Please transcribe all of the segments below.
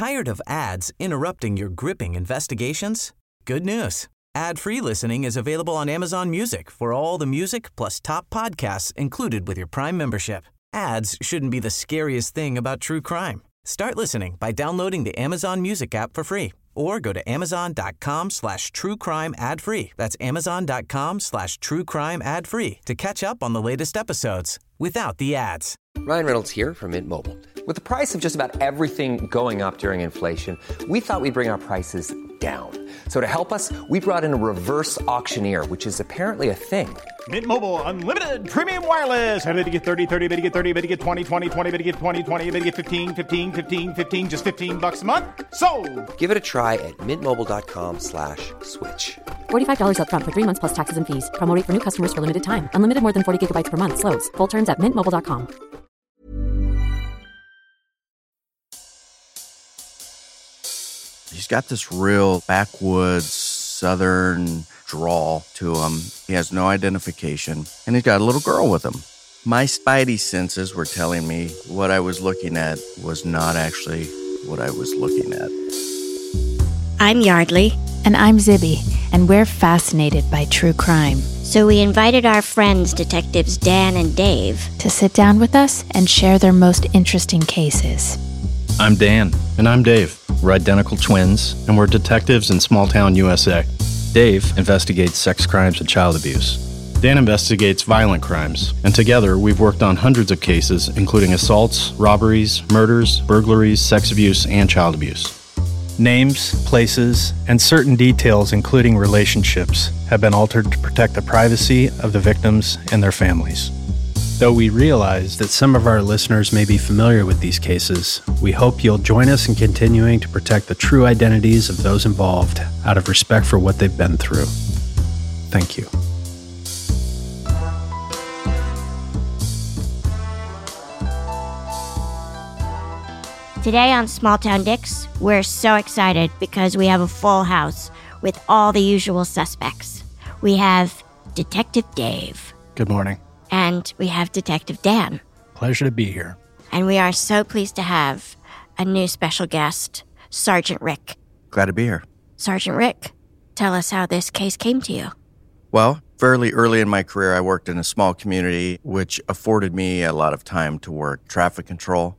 Tired of ads interrupting your gripping investigations? Good news. Ad-free listening is available on Amazon Music for all the music plus top podcasts included with your Prime membership. Ads shouldn't be the scariest thing about true crime. Start listening by downloading the Amazon Music app for free or go to amazon.com/truecrime ad-free. That's amazon.com/truecrime ad-free to catch up on the latest episodes without the ads. Ryan Reynolds here from Mint Mobile. With the price of just about everything going up during inflation, we thought we'd bring our prices down. So to help us, we brought in a reverse auctioneer, which is apparently a thing. Mint Mobile Unlimited Premium Wireless. How to get 30, 30, bit to get 30, bit to get 20, 20, 20, bit to get 20, 20, bit to get 15, 15, 15, 15, just $15 a month? Sold! Give it a try at mintmobile.com/switch. $45 up front for 3 months plus taxes and fees. Promo rate for new customers for limited time. Unlimited more than 40 gigabytes per month. Slows full terms at mintmobile.com. He's got this real backwoods southern drawl to him. He has no identification, and he's got a little girl with him. My spidey senses were telling me what I was looking at was not actually what I was looking at. I'm Yardley. And I'm Zibby, and we're fascinated by true crime. So we invited our friends, Detectives Dan and Dave, to sit down with us and share their most interesting cases. I'm Dan. And I'm Dave. We're identical twins, and we're detectives in small-town USA. Dave investigates sex crimes and child abuse. Dan investigates violent crimes, and together we've worked on hundreds of cases, including assaults, robberies, murders, burglaries, sex abuse, and child abuse. Names, places, and certain details, including relationships, have been altered to protect the privacy of the victims and their families. Though we realize that some of our listeners may be familiar with these cases, we hope you'll join us in continuing to protect the true identities of those involved out of respect for what they've been through. Thank you. Today on Small Town Dicks, we're so excited because we have a full house with all the usual suspects. We have Detective Dave. Good morning. And we have Detective Dan. Pleasure to be here. And we are so pleased to have a new special guest, Sergeant Rick. Glad to be here. Sergeant Rick, tell us how this case came to you. Well, fairly early in my career, I worked in a small community, which afforded me a lot of time to work traffic control.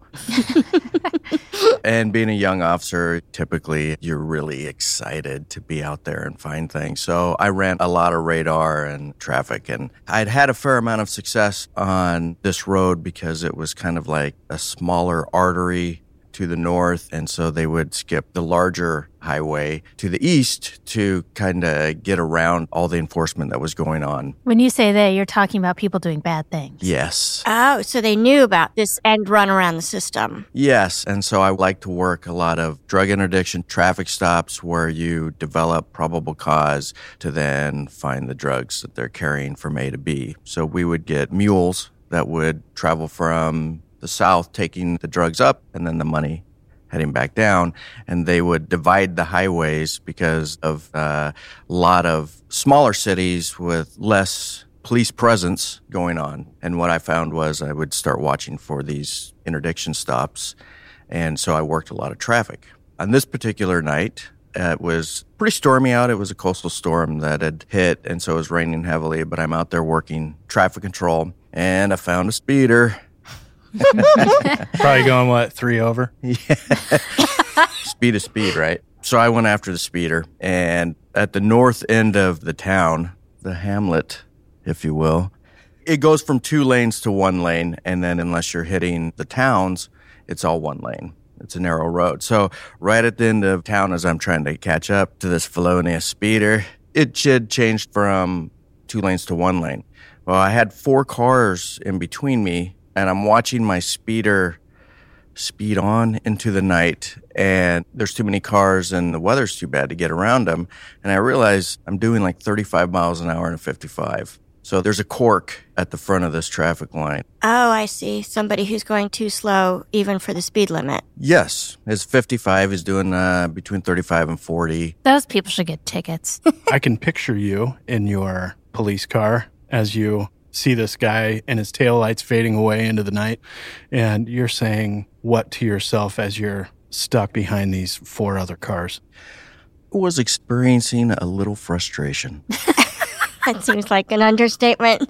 And being a young officer, typically you're really excited to be out there and find things. So I ran a lot of radar and traffic, and I'd had a fair amount of success on this road because it was kind of like a smaller artery to the north, and so they would skip the larger highway to the east to kind of get around all the enforcement that was going on. When you say that, you're talking about people doing bad things. Yes. Oh, so they knew about this end run around the system. Yes, and so I like to work a lot of drug interdiction traffic stops where you develop probable cause to then find the drugs that they're carrying from A to B. So we would get mules that would travel from the south, taking the drugs up and then the money heading back down, and they would divide the highways because of a lot of smaller cities with less police presence going on. And what I found was I would start watching for these interdiction stops, and so I worked a lot of traffic. On this particular night, it was pretty stormy out. It was a coastal storm that had hit, and so it was raining heavily, but I'm out there working traffic control, and I found a speeder. Probably going, 3 over? Yeah. Speed is speed, right? So I went after the speeder, and at the north end of the town, the hamlet, if you will, it goes from 2 lanes to 1 lane, and then unless you're hitting the towns, it's all 1 lane. It's a narrow road. So right at the end of town, as I'm trying to catch up to this felonious speeder, it should change from 2 lanes to 1 lane. Well, I had 4 cars in between me, and I'm watching my speeder speed on into the night, and there's too many cars and the weather's too bad to get around them. And I realize I'm doing like 35 miles an hour in a 55. So there's a cork at the front of this traffic line. Oh, I see. Somebody who's going too slow, even for the speed limit. Yes. His 55 is doing between 35 and 40. Those people should get tickets. I can picture you in your police car as you see this guy and his taillights fading away into the night, and you're saying what to yourself as you're stuck behind these 4 other cars. Was experiencing a little frustration. That seems like an understatement.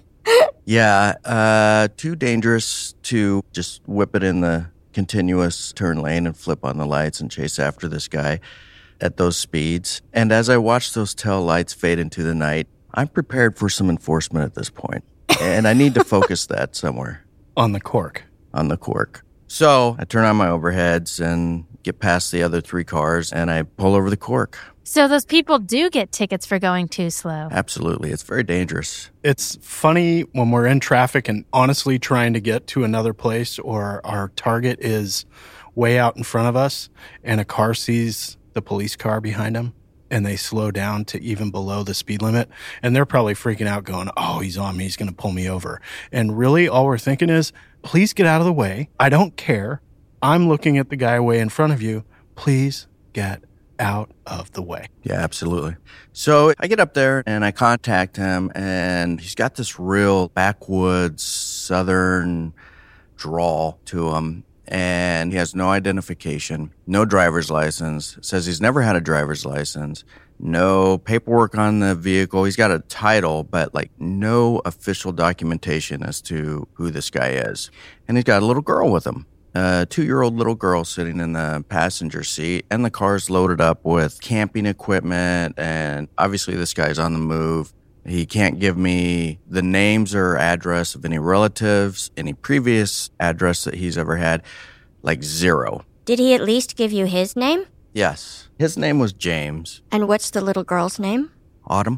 Yeah, too dangerous to just whip it in the continuous turn lane and flip on the lights and chase after this guy at those speeds. And as I watch those tail lights fade into the night, I'm prepared for some enforcement at this point. And I need to focus that somewhere. On the cork. On the cork. So I turn on my overheads and get past the other 3 cars, and I pull over the cork. So those people do get tickets for going too slow. Absolutely. It's very dangerous. It's funny when we're in traffic and honestly trying to get to another place, or our target is way out in front of us and a car sees the police car behind them and they slow down to even below the speed limit. And they're probably freaking out going, oh, he's on me. He's going to pull me over. And really all we're thinking is, please get out of the way. I don't care. I'm looking at the guy way in front of you. Please get out of the way. Yeah, absolutely. So I get up there and I contact him, and he's got this real backwoods southern drawl to him, and he has no identification, no driver's license, says he's never had a driver's license, no paperwork on the vehicle. He's got a title, but like no official documentation as to who this guy is. And he's got a little girl with him. A 2-year-old little girl sitting in the passenger seat, and the car's loaded up with camping equipment, and obviously this guy's on the move. He can't give me the names or address of any relatives, any previous address that he's ever had, like 0. Did he at least give you his name? Yes. His name was James. And what's the little girl's name? Autumn.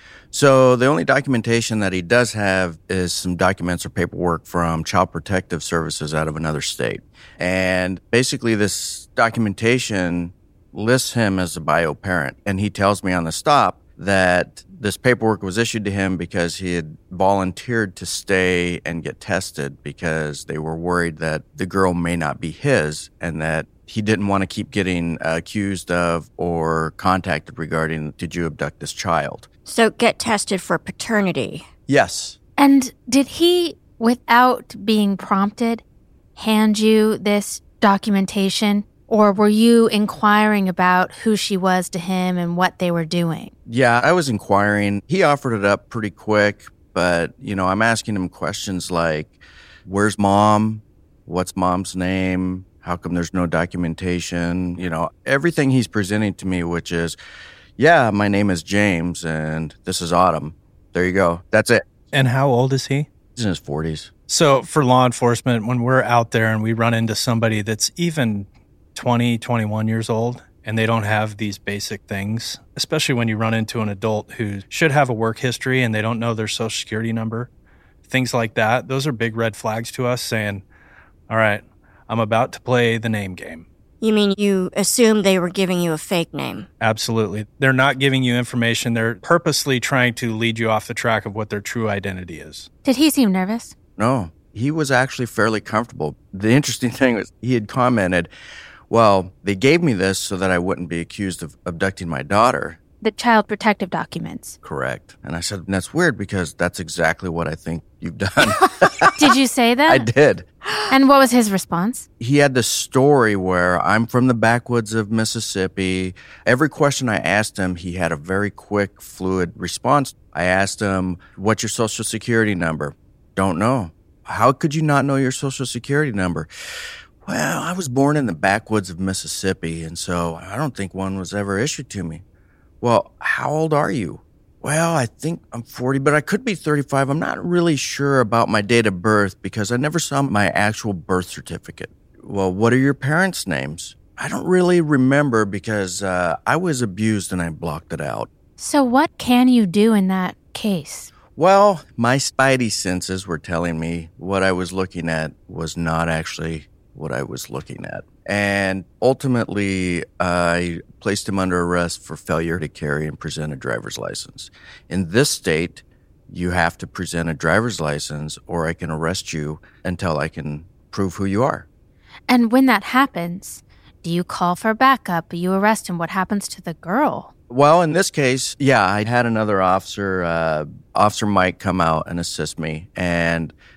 So the only documentation that he does have is some documents or paperwork from Child Protective Services out of another state. And basically this documentation lists him as a bio parent. And he tells me on the stop that this paperwork was issued to him because he had volunteered to stay and get tested because they were worried that the girl may not be his, and that he didn't want to keep getting accused of or contacted regarding, did you abduct this child? So get tested for paternity. Yes. And did he, without being prompted, hand you this documentation? Or were you inquiring about who she was to him and what they were doing? Yeah, I was inquiring. He offered it up pretty quick, but, I'm asking him questions like, where's mom? What's mom's name? How come there's no documentation? Everything he's presenting to me, which is, yeah, my name is James and this is Autumn. There you go. That's it. And how old is he? He's in his 40s. So for law enforcement, when we're out there and we run into somebody that's even 20, 21 years old and they don't have these basic things, especially when you run into an adult who should have a work history and they don't know their social security number, things like that, those are big red flags to us saying, all right, I'm about to play the name game. You mean you assumed they were giving you a fake name? Absolutely. They're not giving you information. They're purposely trying to lead you off the track of what their true identity is. Did he seem nervous? No, he was actually fairly comfortable. The interesting thing was he had commented, well, they gave me this so that I wouldn't be accused of abducting my daughter. The child protective documents. Correct. And I said, that's weird because that's exactly what I think you've done. Did you say that? I did. And what was his response? He had this story where I'm from the backwoods of Mississippi. Every question I asked him, he had a very quick, fluid response. I asked him, what's your social security number? Don't know. How could you not know your social security number? Well, I was born in the backwoods of Mississippi, and so I don't think one was ever issued to me. Well, how old are you? Well, I think I'm 40, but I could be 35. I'm not really sure about my date of birth because I never saw my actual birth certificate. Well, what are your parents' names? I don't really remember because I was abused and I blocked it out. So what can you do in that case? Well, my spidey senses were telling me what I was looking at was not actually what I was looking at. And ultimately, I placed him under arrest for failure to carry and present a driver's license. In this state, you have to present a driver's license or I can arrest you until I can prove who you are. And when that happens, do you call for backup? You arrest him. What happens to the girl? Well, in this case, yeah, I had another officer, Officer Mike, come out and assist me. And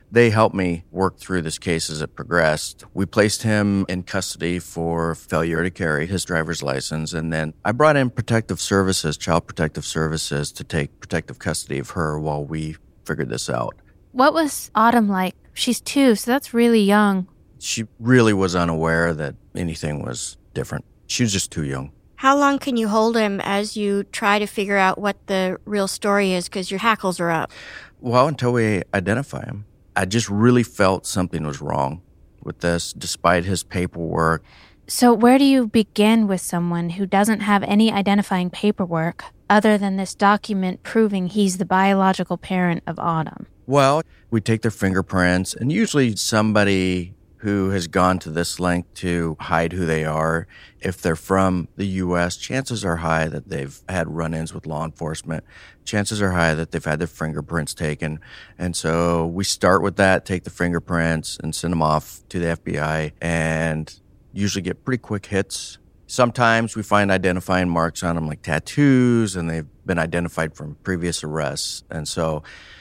they helped me work through this case as it progressed. We placed him in custody for failure to carry his driver's license, and then I brought in protective services, Child Protective Services, to take protective custody of her while we figured this out. What was Autumn like? She's 2, so that's really young. She really was unaware that anything was different. She was just too young. How long can you hold him as you try to figure out what the real story is because your hackles are up? Well, until we identify him. I just really felt something was wrong with this, despite his paperwork. So where do you begin with someone who doesn't have any identifying paperwork other than this document proving he's the biological parent of Autumn? Well, we take their fingerprints, and usually somebody who has gone to this length to hide who they are, if they're from the U.S., chances are high that they've had run-ins with law enforcement. Chances are high that they've had their fingerprints taken. And so we start with that, take the fingerprints, and send them off to the FBI, and usually get pretty quick hits. Sometimes we find identifying marks on them, like tattoos, and they've been identified from previous arrests. And so,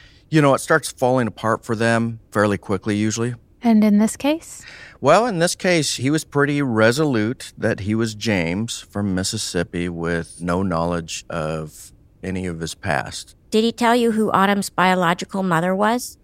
it starts falling apart for them fairly quickly, usually. And in this case? Well, in this case, he was pretty resolute that he was James from Mississippi with no knowledge of any of his past. Did he tell you who Autumn's biological mother was?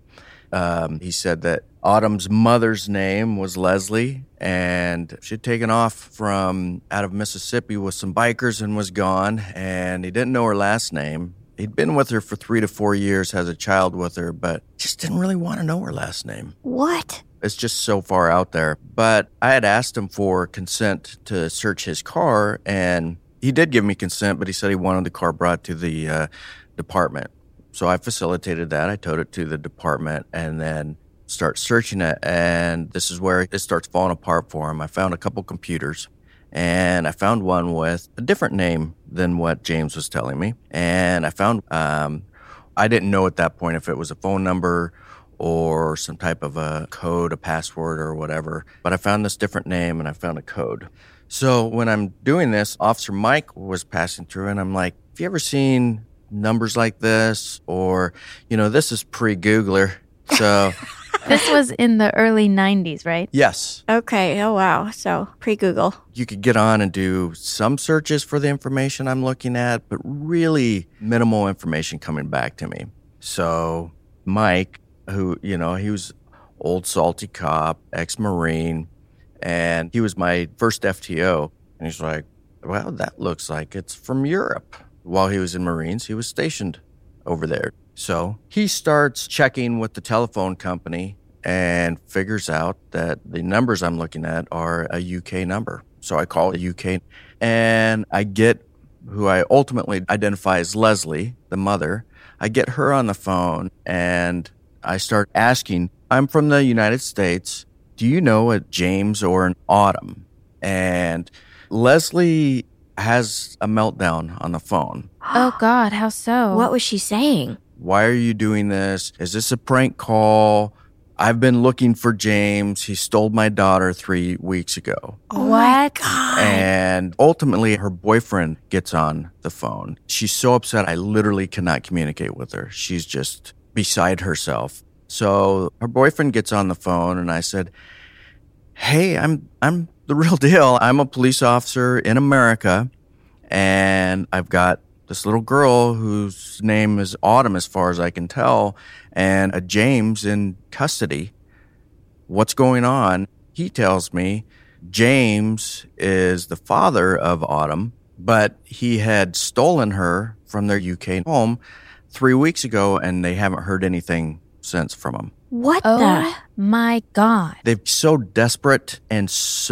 He said that Autumn's mother's name was Leslie, and she'd taken off from out of Mississippi with some bikers and was gone, and he didn't know her last name. He'd been with her for 3 to 4 years, has a child with her, but just didn't really want to know her last name. What? It's just so far out there. But I had asked him for consent to search his car, and he did give me consent, but he said he wanted the car brought to the department. So I facilitated that. I towed it to the department and then start searching it, and this is where it starts falling apart for him. I found a couple computers, and I found one with a different name than what James was telling me. And I found, I didn't know at that point if it was a phone number or some type of a code, a password or whatever. But I found this different name and I found a code. So when I'm doing this, Officer Mike was passing through and I'm like, have you ever seen numbers like this? Or, this is pre-Googler. So... This was in the early 90s, right? Yes. Okay. Oh, wow. So pre-Google. You could get on and do some searches for the information I'm looking at, but really minimal information coming back to me. So Mike, who, he was old salty cop, ex-Marine, and he was my first FTO. And he's like, well, that looks like it's from Europe. While he was in Marines, he was stationed over there. So he starts checking with the telephone company and figures out that the numbers I'm looking at are a UK number. So I call the UK and I get who I ultimately identify as Leslie, the mother. I get her on the phone and I start asking, I'm from the United States. Do you know a James or an Autumn? And Leslie has a meltdown on the phone. Oh, God, how so? What was she saying? Why are you doing this? Is this a prank call? I've been looking for James. He stole my daughter 3 weeks ago. Oh my God. And ultimately, her boyfriend gets on the phone. She's so upset, I literally cannot communicate with her. She's just beside herself. So her boyfriend gets on the phone, and I said, hey, I'm the real deal. I'm a police officer in America, and I've got this little girl whose name is Autumn, as far as I can tell, and a James in custody. What's going on? He tells me James is the father of Autumn, but he had stolen her from their UK home 3 weeks ago, and they haven't heard anything since from him. What Oh my God. They're so desperate and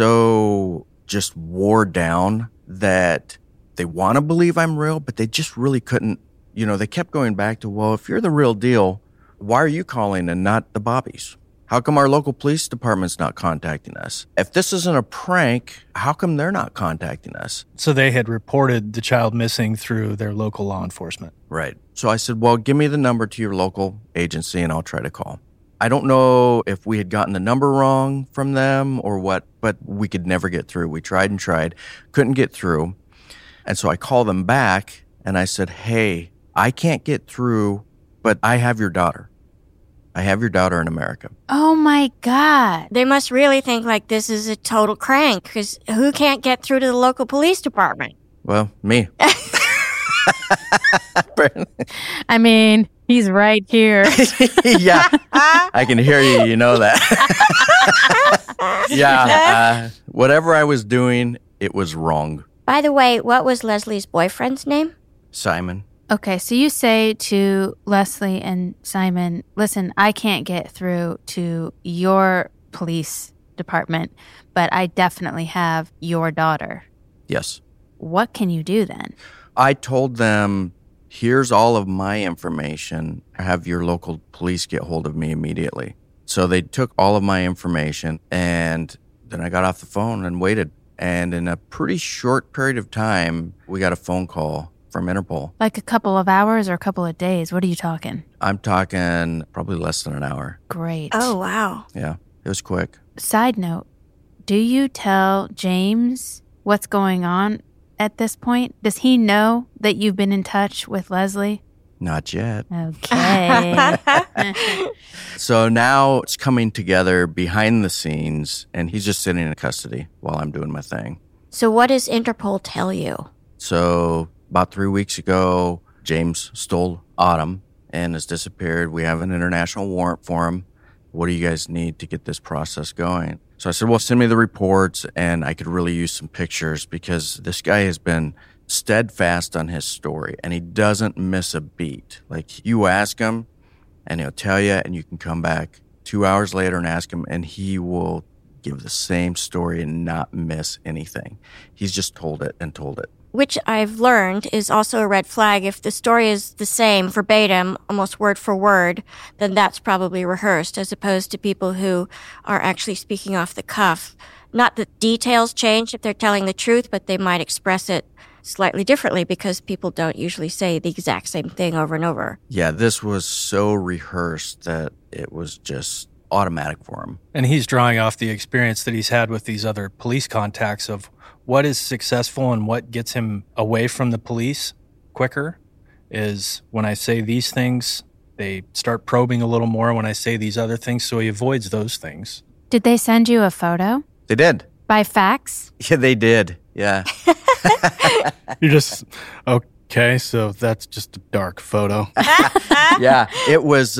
so just wore down that they want to believe I'm real, but they just really couldn't. They kept going back to, well, if you're the real deal, why are you calling and not the Bobbies? How come our local police department's not contacting us? If this isn't a prank, how come they're not contacting us? So they had reported the child missing through their local law enforcement. Right. So I said, well, give me the number to your local agency and I'll try to call. I don't know if we had gotten the number wrong from them or what, but we could never get through. We tried and tried, couldn't get through. And so I called them back and I said, hey, I can't get through, but I have your daughter. I have your daughter in America. Oh, my God. They must really think like this is a total crank, because who can't get through to the local police department? Well, me. I mean, he's right here. Yeah, I can hear you. You know that. Yeah, whatever I was doing, it was wrong. By the way, what was Leslie's boyfriend's name? Simon. Okay, so you say to Leslie and Simon, listen, I can't get through to your police department, but I definitely have your daughter. Yes. What can you do then? I told them, here's all of my information. Have your local police get hold of me immediately. So they took all of my information, and then I got off the phone and waited. And in a pretty short period of time, we got a phone call from Interpol. Like a couple of hours or a couple of days? What are you talking? I'm talking probably less than an hour. Great. Oh, wow. Yeah, it was quick. Side note, do you tell James what's going on at this point? Does he know that you've been in touch with Leslie? Not yet. Okay. So now it's coming together behind the scenes, and he's just sitting in custody while I'm doing my thing. So what does Interpol tell you? So about 3 weeks ago, James stole Autumn and has disappeared. We have an international warrant for him. What do you guys need to get this process going? So I said, well, send me the reports, and I could really use some pictures because this guy has been steadfast on his story, and he doesn't miss a beat. Like, you ask him, and he'll tell you, and you can come back 2 hours later and ask him, and he will give the same story and not miss anything. He's just told it and told it. Which I've learned is also a red flag. If the story is the same, verbatim, almost word for word, then that's probably rehearsed, as opposed to people who are actually speaking off the cuff. Not that details change if they're telling the truth, but they might express it slightly differently because people don't usually say the exact same thing over and over. Yeah, this was so rehearsed that it was just automatic for him. And he's drawing off the experience that he's had with these other police contacts of what is successful and what gets him away from the police quicker is when I say these things, they start probing a little more when I say these other things, so he avoids those things. Did they send you a photo? They did. By fax? Yeah, they did. Yeah. You're just, okay, so that's just a dark photo. Yeah, it was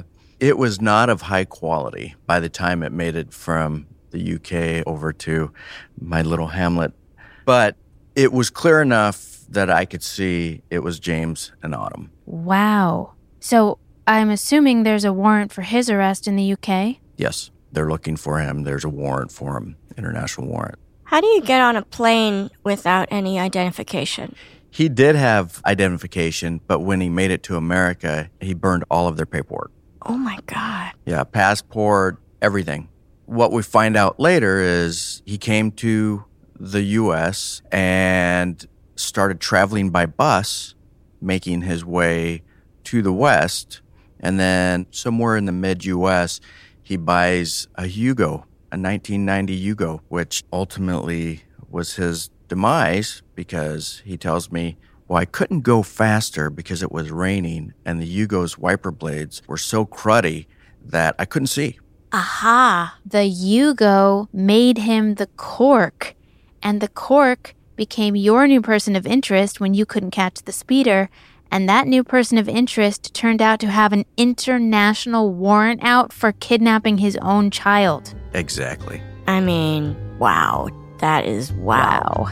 not of high quality by the time it made it from the UK over to my little hamlet. But it was clear enough that I could see it was James and Autumn. Wow. So I'm assuming there's a warrant for his arrest in the UK? Yes, they're looking for him. There's a warrant for him, international warrant. How do you get on a plane without any identification? He did have identification, but when he made it to America, he burned all of their paperwork. Oh, my God. Yeah, passport, everything. What we find out later is he came to the U.S. and started traveling by bus, making his way to the West. And then somewhere in the mid-U.S., he buys a Yugo, a 1990 Yugo, which ultimately was his demise because he tells me, well, I couldn't go faster because it was raining and the Yugo's wiper blades were so cruddy that I couldn't see. Aha. The Yugo made him the cork, and the cork became your new person of interest when you couldn't catch the speeder, and that new person of interest turned out to have an international warrant out for kidnapping his own child. Exactly. I mean, wow. That is wow.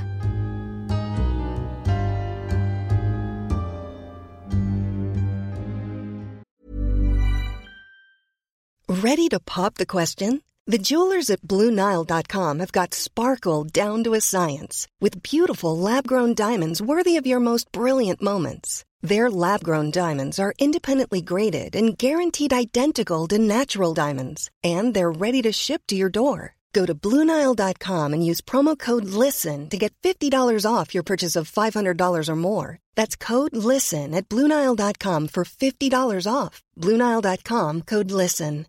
Ready to pop the question? The jewelers at BlueNile.com have got sparkle down to a science with beautiful lab-grown diamonds worthy of your most brilliant moments. Their lab-grown diamonds are independently graded and guaranteed identical to natural diamonds, and they're ready to ship to your door. Go to BlueNile.com and use promo code LISTEN to get $50 off your purchase of $500 or more. That's code LISTEN at BlueNile.com for $50 off. BlueNile.com, code LISTEN.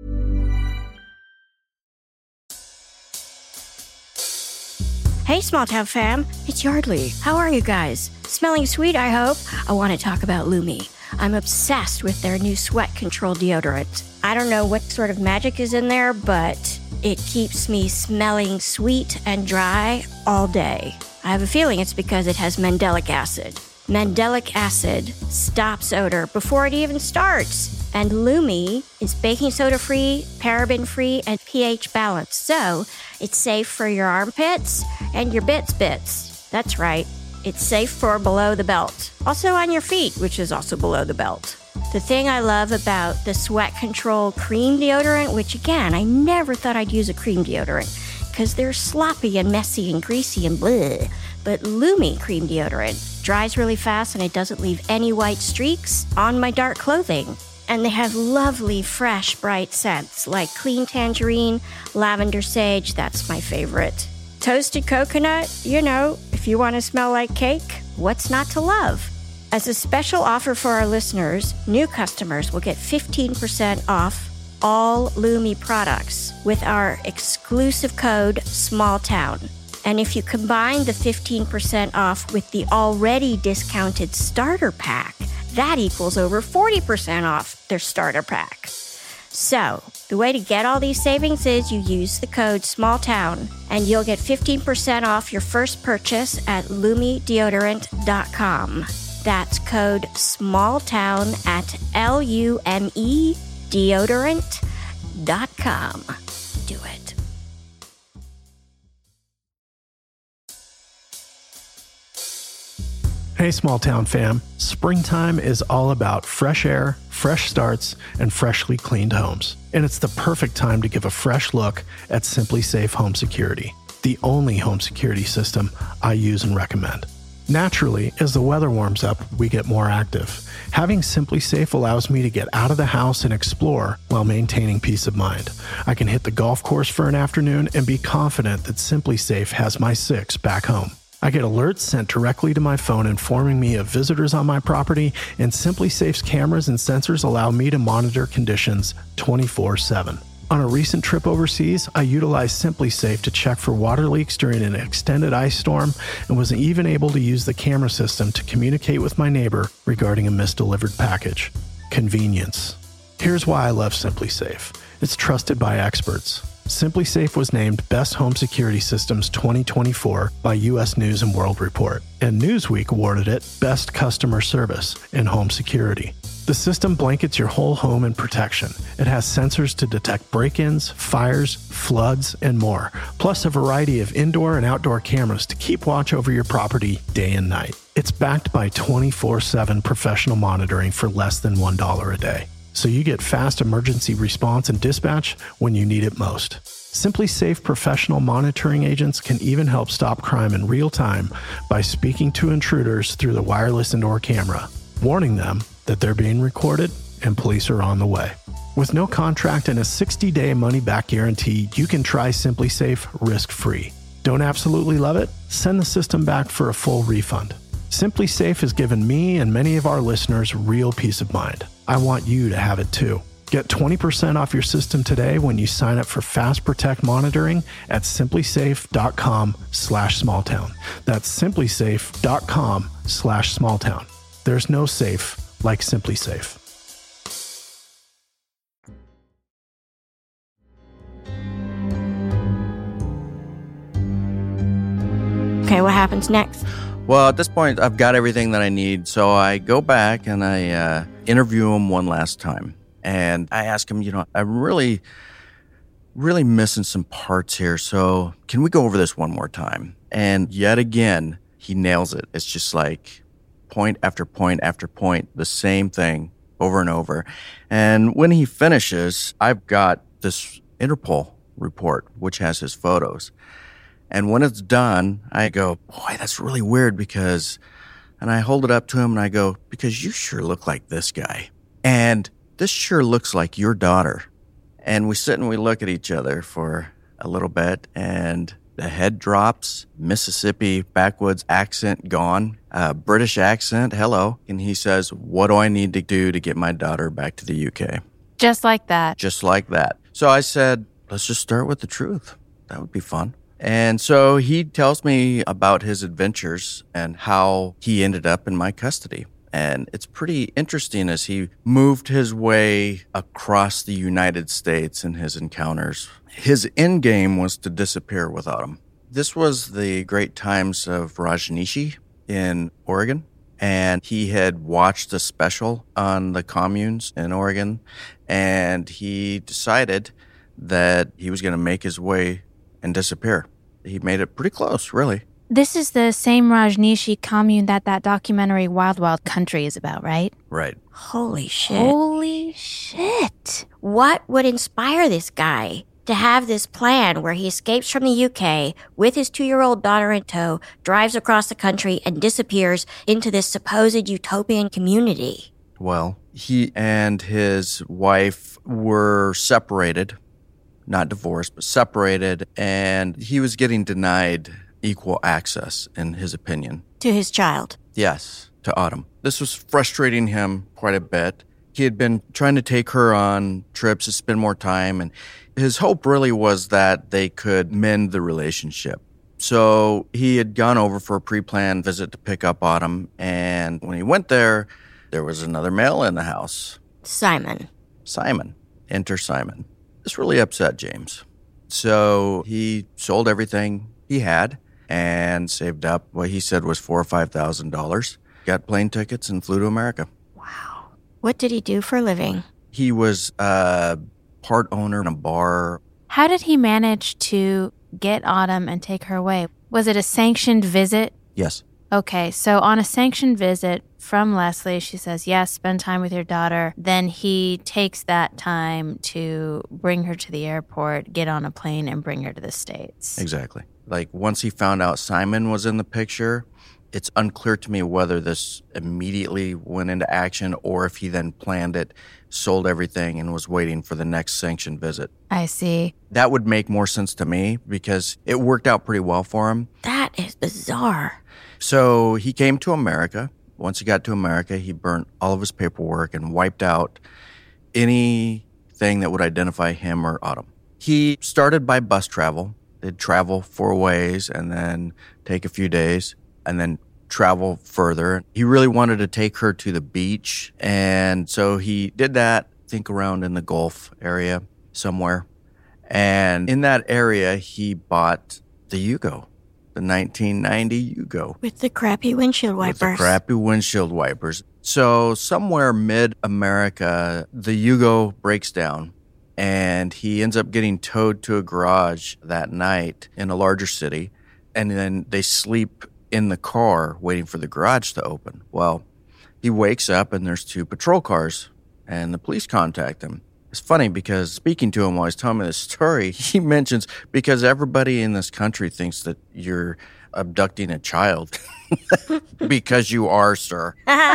Hey, Small Town fam, it's Yardley. How are you guys? Smelling sweet, I hope. I want to talk about Lumi. I'm obsessed with their new sweat control deodorant. I don't know what sort of magic is in there, but it keeps me smelling sweet and dry all day. I have a feeling it's because it has mandelic acid. Mandelic acid stops odor before it even starts. And Lumi is baking soda free, paraben free, and pH balanced. So it's safe for your armpits and your bits. That's right. It's safe for below the belt. Also on your feet, which is also below the belt. The thing I love about the Sweat Control cream deodorant, which again, I never thought I'd use a cream deodorant because they're sloppy and messy and greasy and bleh. But Lumi cream deodorant dries really fast and it doesn't leave any white streaks on my dark clothing. And they have lovely, fresh, bright scents like clean tangerine, lavender sage, that's my favorite. Toasted coconut, if you want to smell like cake, what's not to love? As a special offer for our listeners, new customers will get 15% off all Lumi products with our exclusive code SMALLTOWN. And if you combine the 15% off with the already discounted starter pack, that equals over 40% off their starter pack. So, the way to get all these savings is you use the code SMALLTOWN and you'll get 15% off your first purchase at LumiDeodorant.com. That's code SMALLTOWN at LUME deodorant.com. Do it. Hey, Small Town fam. Springtime is all about fresh air, fresh starts, and freshly cleaned homes. And it's the perfect time to give a fresh look at Simply Safe Home Security, the only home security system I use and recommend. Naturally, as the weather warms up, we get more active. Having Simply Safe allows me to get out of the house and explore while maintaining peace of mind. I can hit the golf course for an afternoon and be confident that Simply Safe has my 6 back home. I get alerts sent directly to my phone informing me of visitors on my property, and Simply Safe's cameras and sensors allow me to monitor conditions 24/7. On a recent trip overseas, I utilized Simply Safe to check for water leaks during an extended ice storm and was even able to use the camera system to communicate with my neighbor regarding a misdelivered package. Convenience. Here's why I love Simply Safe. It's trusted by experts. Simply Safe was named Best Home Security Systems 2024 by U.S. News & World Report, and Newsweek awarded it Best Customer Service in Home Security. The system blankets your whole home in protection. It has sensors to detect break-ins, fires, floods, and more, plus a variety of indoor and outdoor cameras to keep watch over your property day and night. It's backed by 24/7 professional monitoring for less than $1 a day. So you get fast emergency response and dispatch when you need it most. Simply Safe professional monitoring agents can even help stop crime in real time by speaking to intruders through the wireless indoor camera, warning them that they're being recorded and police are on the way. With no contract and a 60-day money-back guarantee, you can try Simply Safe risk-free. Don't absolutely love it? Send the system back for a full refund. Simply Safe has given me and many of our listeners real peace of mind. I want you to have it too. Get 20% off your system today when you sign up for Fast Protect monitoring at simplysafe.com/smalltown. That's simplysafe.com/smalltown. There's no safe like Simply Safe. Okay, what happens next? Well, at this point, I've got everything that I need, so I go back and I interview him one last time. And I ask him, I'm really missing some parts here, so can we go over this one more time? And yet again, he nails it. It's just like point after point after point, the same thing over and over. And when he finishes, I've got this Interpol report, which has his photos. And when it's done, I go, boy, that's really weird and I hold it up to him and I go, because you sure look like this guy. And this sure looks like your daughter. And we sit and we look at each other for a little bit and the head drops, Mississippi backwoods accent gone, British accent, hello. And he says, what do I need to do to get my daughter back to the UK? Just like that. Just like that. So I said, let's just start with the truth. That would be fun. And so he tells me about his adventures and how he ended up in my custody. And it's pretty interesting as he moved his way across the United States in his encounters. His end game was to disappear with Autumn. This was the great times of Rajneeshi in Oregon. And he had watched a special on the communes in Oregon, and he decided that he was going to make his way and disappear. He made it pretty close, really. This is the same Rajneeshi commune that documentary Wild Wild Country is about, right? Right. Holy shit. Holy shit. What would inspire this guy to have this plan where he escapes from the UK with his 2-year-old daughter in tow, drives across the country, and disappears into this supposed utopian community? Well, he and his wife were separated, not divorced, but separated, and he was getting denied equal access, in his opinion. To his child? Yes, to Autumn. This was frustrating him quite a bit. He had been trying to take her on trips to spend more time, and his hope really was that they could mend the relationship. So he had gone over for a pre-planned visit to pick up Autumn, and when he went there was another male in the house. Simon. Enter Simon. This really upset James. So he sold everything he had and saved up what he said was $4,000 or $5,000, got plane tickets, and flew to America. Wow. What did he do for a living? He was a part owner in a bar. How did he manage to get Autumn and take her away? Was it a sanctioned visit? Yes. Okay, so on a sanctioned visit from Leslie, she says, yes, spend time with your daughter. Then he takes that time to bring her to the airport, get on a plane, and bring her to the States. Exactly. Like, once he found out Simon was in the picture, it's unclear to me whether this immediately went into action or if he then planned it, sold everything, and was waiting for the next sanctioned visit. I see. That would make more sense to me because it worked out pretty well for him. That is bizarre. So he came to America. Once he got to America, he burnt all of his paperwork and wiped out anything that would identify him or Autumn. He started by bus travel. They'd travel 4 ways and then take a few days and then travel further. He really wanted to take her to the beach, and so he did that, I think around in the Gulf area somewhere. And in that area, he bought the Yugo, the 1990 Yugo. With the crappy windshield wipers. So somewhere mid-America, the Yugo breaks down, and he ends up getting towed to a garage that night in a larger city, and then they sleep in the car waiting for the garage to open. Well, he wakes up and there's 2 patrol cars, and the police contact him. It's funny because speaking to him while he's telling me this story, he mentions, because everybody in this country thinks that you're abducting a child. Because you are, sir.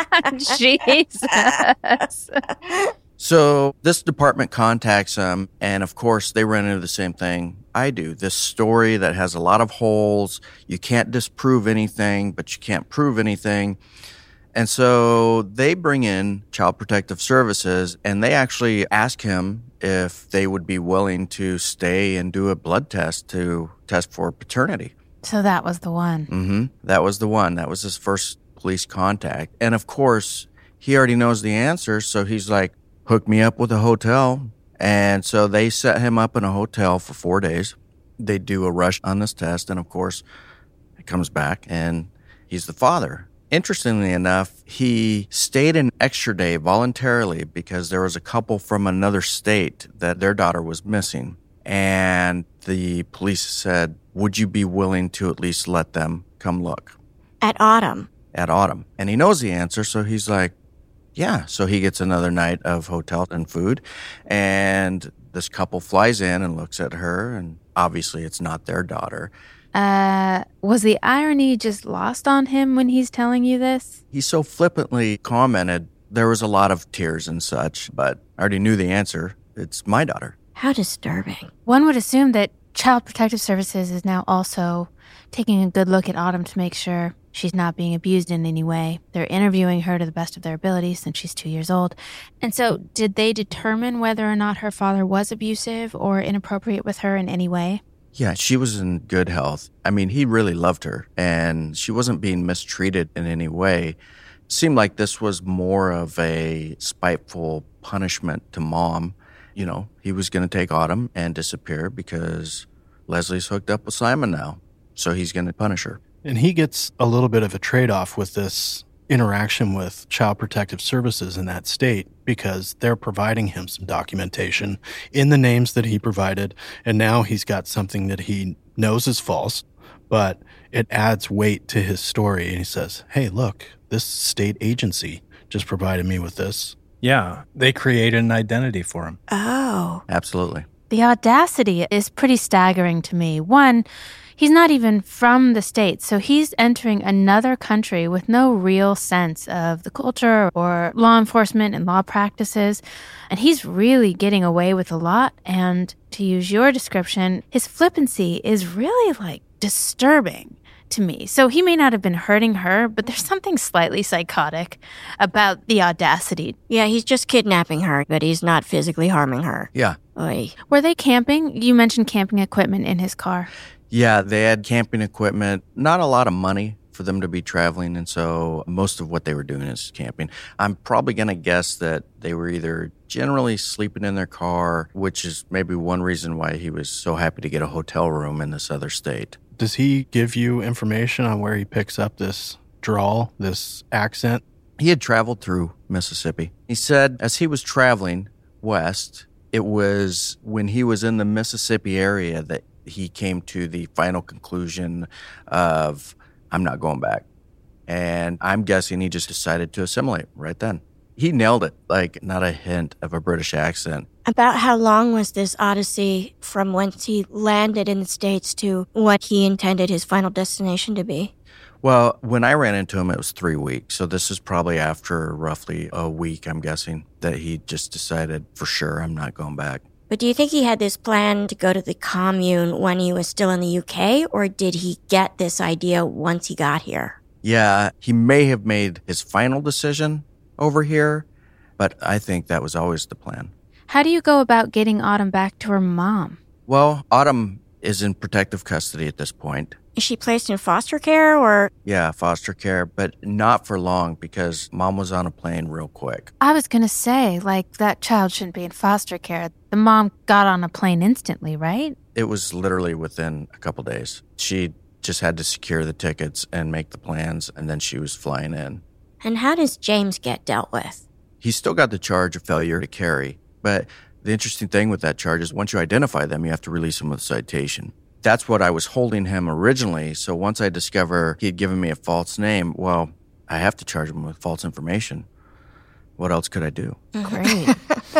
Jesus. So this department contacts him, and of course they run into the same thing I do. This story that has a lot of holes. You can't disprove anything, but you can't prove anything. And so they bring in Child Protective Services, and they actually ask him if they would be willing to stay and do a blood test to test for paternity. So that was the one. Mm-hmm. That was the one. That was his first police contact. And of course, he already knows the answer, so he's like, hook me up with a hotel. And so they set him up in a hotel for 4 days. They do a rush on this test, and of course, it comes back, and he's the father. Interestingly enough, he stayed an extra day voluntarily because there was a couple from another state that their daughter was missing. And the police said, would you be willing to at least let them come look? At Autumn. And he knows the answer, so he's like, yeah. So he gets another night of hotel and food, and this couple flies in and looks at her, and obviously it's not their daughter. Was the irony just lost on him when he's telling you this? He so flippantly commented, there was a lot of tears and such, but I already knew the answer. It's my daughter. How disturbing. One would assume that Child Protective Services is now also taking a good look at Autumn to make sure she's not being abused in any way. They're interviewing her to the best of their ability since she's 2 years old. And so did they determine whether or not her father was abusive or inappropriate with her in any way? Yeah, she was in good health. I mean, he really loved her, and she wasn't being mistreated in any way. Seemed like this was more of a spiteful punishment to Mom. You know, he was going to take Autumn and disappear because Leslie's hooked up with Simon now. So he's going to punish her. And he gets a little bit of a trade-off with this interaction with Child Protective Services in that state because they're providing him some documentation in the names that he provided. And now he's got something that he knows is false, but it adds weight to his story. And he says, hey, look, this state agency just provided me with this. Yeah, they created an identity for him. Oh. Absolutely. The audacity is pretty staggering to me. One, he's not even from the States, so he's entering another country with no real sense of the culture or law enforcement and law practices, and he's really getting away with a lot. And to use your description, his flippancy is really, disturbing to me. So he may not have been hurting her, but there's something slightly psychotic about the audacity. Yeah, he's just kidnapping her, but he's not physically harming her. Yeah. Oy. Were they camping? You mentioned camping equipment in his car. Yeah, they had camping equipment, not a lot of money for them to be traveling, and so most of what they were doing is camping. I'm probably going to guess that they were either generally sleeping in their car, which is maybe one reason why he was so happy to get a hotel room in this other state. Does he give you information on where he picks up this drawl, this accent? He had traveled through Mississippi. He said as he was traveling west, it was when he was in the Mississippi area that he came to the final conclusion of, I'm not going back. And I'm guessing he just decided to assimilate right then. He nailed it, not a hint of a British accent. About how long was this odyssey from whence he landed in the States to what he intended his final destination to be? Well, when I ran into him, it was 3 weeks. So this is probably after roughly a week, I'm guessing, that he just decided, for sure, I'm not going back. But do you think he had this plan to go to the commune when he was still in the UK, or did he get this idea once he got here? Yeah, he may have made his final decision over here, but I think that was always the plan. How do you go about getting Autumn back to her mom? Well, Autumn is in protective custody at this point. Is she placed in foster care or? Yeah, foster care, but not for long because Mom was on a plane real quick. I was going to say, that child shouldn't be in foster care. The mom got on a plane instantly, right? It was literally within a couple days. She just had to secure the tickets and make the plans, and then she was flying in. And how does James get dealt with? He's still got the charge of failure to carry, but the interesting thing with that charge is once you identify them, you have to release them with citation. That's what I was holding him originally, so once I discover he had given me a false name, well, I have to charge him with false information. What else could I do? Great.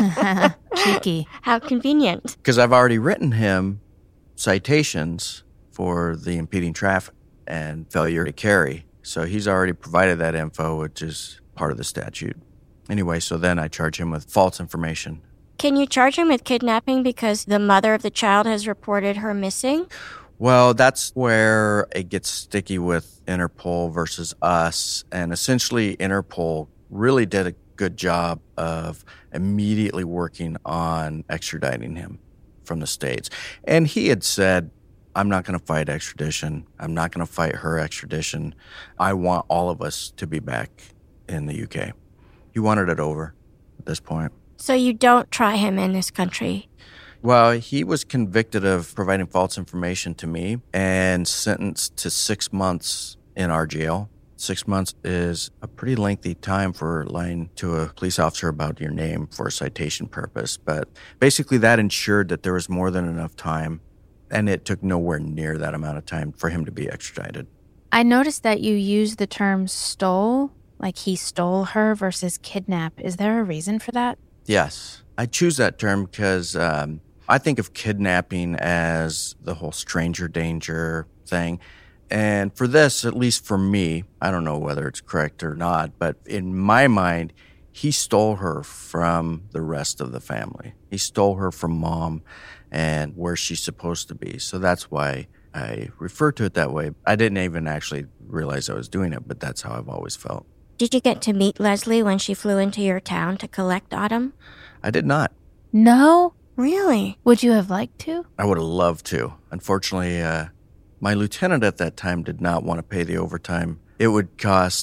Cheeky. How convenient. Because I've already written him citations for the impeding traffic and failure to carry. So he's already provided that info, which is part of the statute. Anyway, so then I charge him with false information. Can you charge him with kidnapping because the mother of the child has reported her missing? Well, that's where it gets sticky with Interpol versus us. And essentially, Interpol really did a good job of immediately working on extraditing him from the States. And he had said, I'm not going to fight extradition. I'm not going to fight her extradition. I want all of us to be back in the UK. He wanted it over at this point. So you don't try him in this country? Well, he was convicted of providing false information to me and sentenced to 6 months in our jail. 6 months is a pretty lengthy time for lying to a police officer about your name for a citation purpose. But basically that ensured that there was more than enough time, and it took nowhere near that amount of time for him to be extradited. I noticed that you use the term stole, like he stole her versus kidnap. Is there a reason for that? Yes. I choose that term because I think of kidnapping as the whole stranger danger thing. And for this, at least for me, I don't know whether it's correct or not, but in my mind, he stole her from the rest of the family. He stole her from Mom and where she's supposed to be. So that's why I refer to it that way. I didn't even actually realize I was doing it, but that's how I've always felt. Did you get to meet Leslie when she flew into your town to collect Autumn? I did not. No? Really? Would you have liked to? I would have loved to. Unfortunately, my lieutenant at that time did not want to pay the overtime. It would cost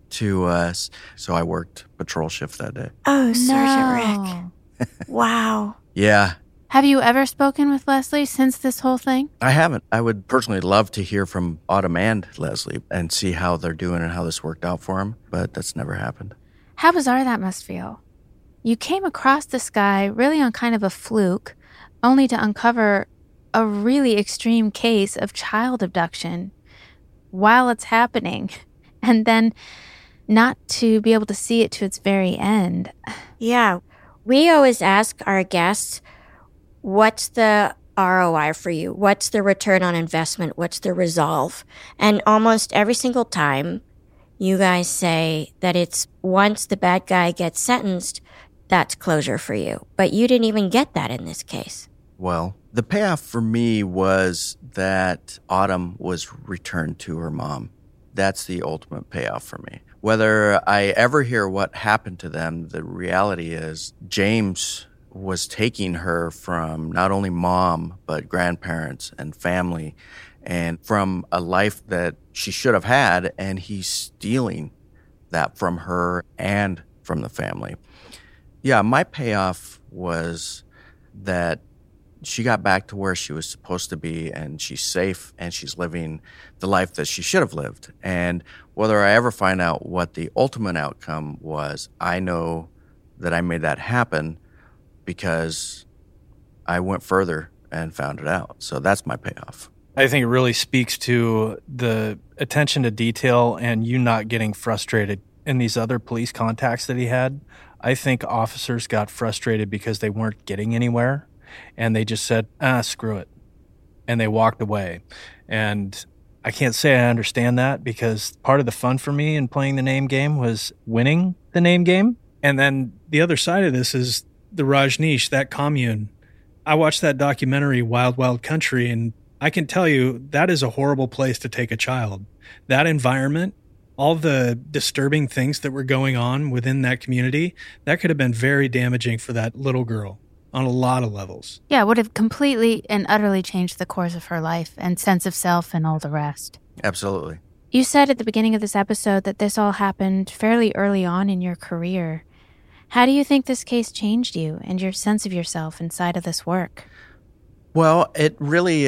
to us. So I worked patrol shift that day. Oh, Sergeant Rick. Wow. Yeah. Have you ever spoken with Leslie since this whole thing? I haven't. I would personally love to hear from Autumn and Leslie and see how they're doing and how this worked out for them, but that's never happened. How bizarre that must feel. You came across this guy really on kind of a fluke, only to uncover a really extreme case of child abduction while it's happening, and then not to be able to see it to its very end. Yeah. We always ask our guests, what's the ROI for you? What's the return on investment? What's the resolve? And almost every single time, you guys say that it's once the bad guy gets sentenced, that's closure for you. But you didn't even get that in this case. Well, the payoff for me was that Autumn was returned to her mom. That's the ultimate payoff for me. Whether I ever hear what happened to them, the reality is James was taking her from not only mom, but grandparents and family, and from a life that she should have had, and he's stealing that from her and from the family. Yeah, my payoff was that she got back to where she was supposed to be, and she's safe, and she's living the life that she should have lived. And whether I ever find out what the ultimate outcome was, I know that I made that happen because I went further and found it out. So that's my payoff. I think it really speaks to the attention to detail and you not getting frustrated in these other police contacts that he had. I think officers got frustrated because they weren't getting anywhere, and they just said, screw it. And they walked away. And I can't say I understand that, because part of the fun for me in playing the name game was winning the name game. And then the other side of this is the Rajneesh, that commune. I watched that documentary, Wild Wild Country, and I can tell you that is a horrible place to take a child. That environment, all the disturbing things that were going on within that community, that could have been very damaging for that little girl on a lot of levels. Yeah, it would have completely and utterly changed the course of her life and sense of self and all the rest. Absolutely. You said at the beginning of this episode that this all happened fairly early on in your career. How do you think this case changed you and your sense of yourself inside of this work? Well, it really,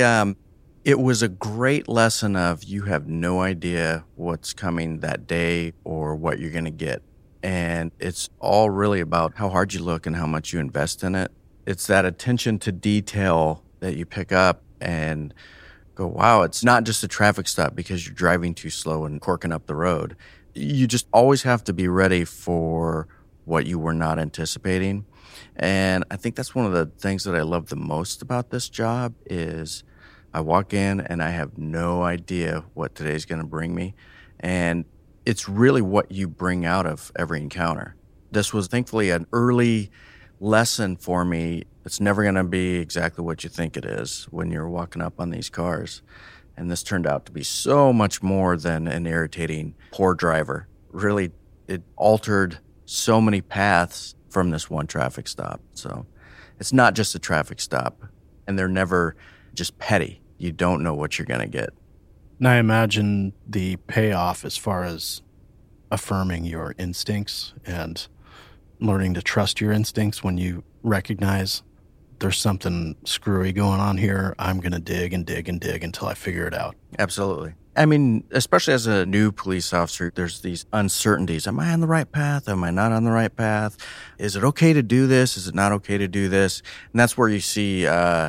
it was a great lesson of you have no idea what's coming that day or what you're going to get. And it's all really about how hard you look and how much you invest in it. It's that attention to detail that you pick up and go, wow, it's not just a traffic stop because you're driving too slow and corking up the road. You just always have to be ready for what you were not anticipating. And I think that's one of the things that I love the most about this job is I walk in and I have no idea what today's going to bring me. And it's really what you bring out of every encounter. This was thankfully an early lesson for me. It's never going to be exactly what you think it is when you're walking up on these cars. And this turned out to be so much more than an irritating poor driver. Really, it altered so many paths from this one traffic stop. So it's not just a traffic stop, and they're never just petty. You don't know what you're going to get. And I imagine the payoff as far as affirming your instincts and learning to trust your instincts when you recognize there's something screwy going on here. I'm going to dig and dig and dig until I figure it out. Absolutely. I mean, especially as a new police officer, there's these uncertainties. Am I on the right path? Am I not on the right path? Is it okay to do this? Is it not okay to do this? And that's where you see,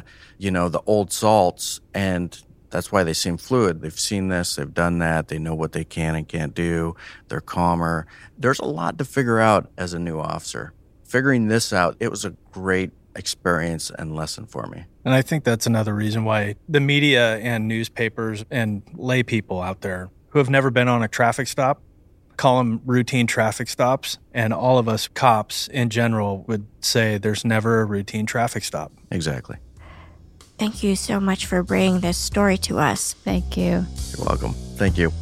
the old salts, and that's why they seem fluid. They've seen this, they've done that, they know what they can and can't do, they're calmer. There's a lot to figure out as a new officer. Figuring this out, it was a great experience and lesson for me. And I think that's another reason why the media and newspapers and lay people out there who have never been on a traffic stop call them routine traffic stops. And all of us cops in general would say there's never a routine traffic stop. Exactly. Thank you so much for bringing this story to us. Thank you. You're welcome. Thank you.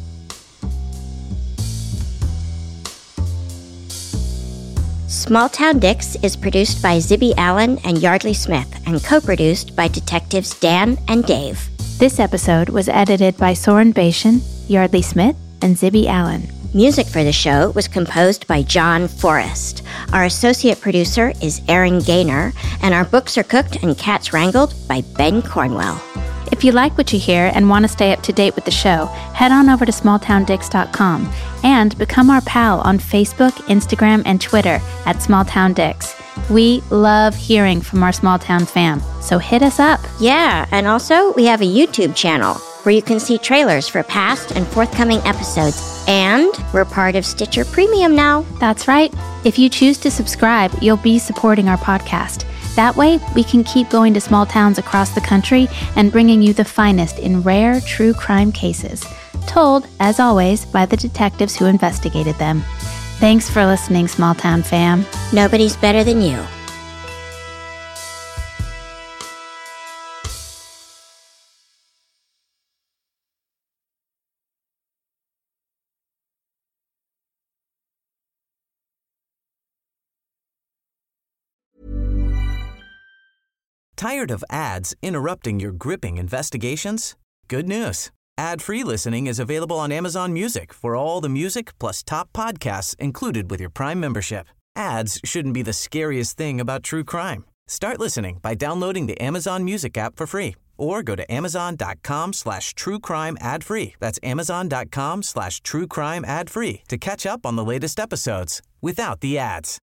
Small Town Dicks is produced by Zibby Allen and Yardley Smith and co-produced by detectives Dan and Dave. This episode was edited by Soren Bashan, Yardley Smith, and Zibby Allen. Music for the show was composed by John Forrest. Our associate producer is Aaron Gaynor, and our books are cooked and cats wrangled by Ben Cornwell. If you like what you hear and want to stay up to date with the show, head on over to smalltowndicks.com and become our pal on Facebook, Instagram, and Twitter at SmallTownDicks. We love hearing from our small town fam, so hit us up. Yeah, and also we have a YouTube channel where you can see trailers for past and forthcoming episodes. And we're part of Stitcher Premium now. That's right. If you choose to subscribe, you'll be supporting our podcast. That way, we can keep going to small towns across the country and bringing you the finest in rare true crime cases, told, as always, by the detectives who investigated them. Thanks for listening, small town fam. Nobody's better than you. Tired of ads interrupting your gripping investigations? Good news. Ad-free listening is available on Amazon Music for all the music plus top podcasts included with your Prime membership. Ads shouldn't be the scariest thing about true crime. Start listening by downloading the Amazon Music app for free or go to amazon.com/truecrime ad-free. That's amazon.com/truecrime ad-free to catch up on the latest episodes without the ads.